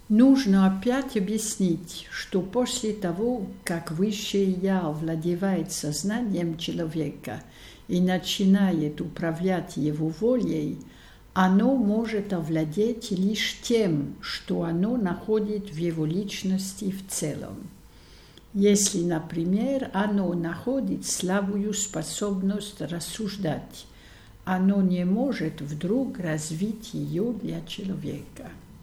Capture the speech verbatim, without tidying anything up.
Нужно опять объяснить, что после того, как высшее «Я» овладевает сознанием человека и начинает управлять его волей, оно может овладеть лишь тем, что оно находит в его личности в целом. Если, например, оно находит слабую способность рассуждать, оно не может вдруг развить ее для человека.